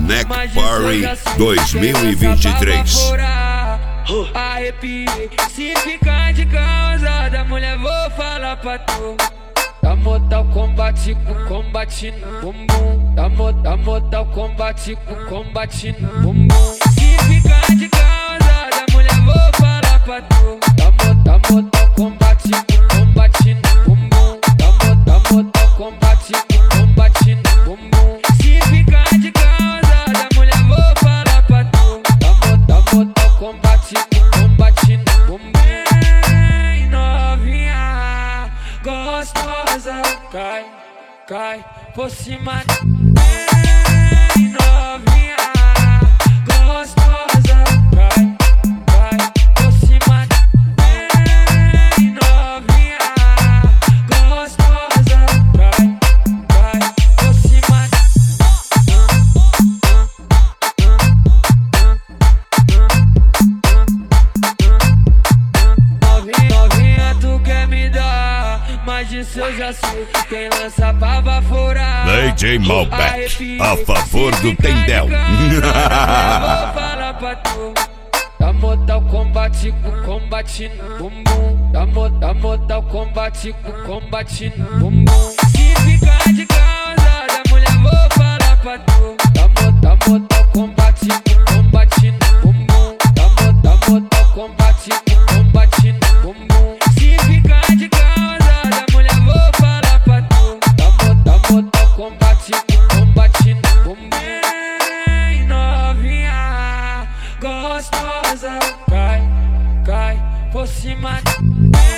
Neck Party 2023. Arrepiei, se ficar de causada, mulher, vou falar pra tu. Dá mortal combate com combate no bumbum. Dá mortal combate com combate no bumbum. Se ficar de causada, mulher, vou falar pra tu. Dá mortal combate com combate no bumbum. Dá mortal combate com combate no bumbum. Se ficar de causada, mulher, vou falar pra tu. Dá mortal combate com combate no bumbum. Ei, novinha gostosa, cai por cima. Ei, novinha gostosa, cai por cima. Ei, novinha gostosa, cai por cima. Novinha, tu quer me dar, mas disso eu já sei. Quem lança pra baforar DJ Malbec, a favor do Tendel. Vou falar pra tu. Dá mortal combate com combate no bumbum. Dá mortal combate com combate no bumbum. Se ficar de causada, mulher, vou falar pra tu. Dá mortal combate com combate no bumbum. Dá mortal combate com combate no bumbum. Se ficar de causada, mulher, vou falar pra tu. Dá mortal combate com combate no bumbum. Ei, novinha gostosa, cai por cima.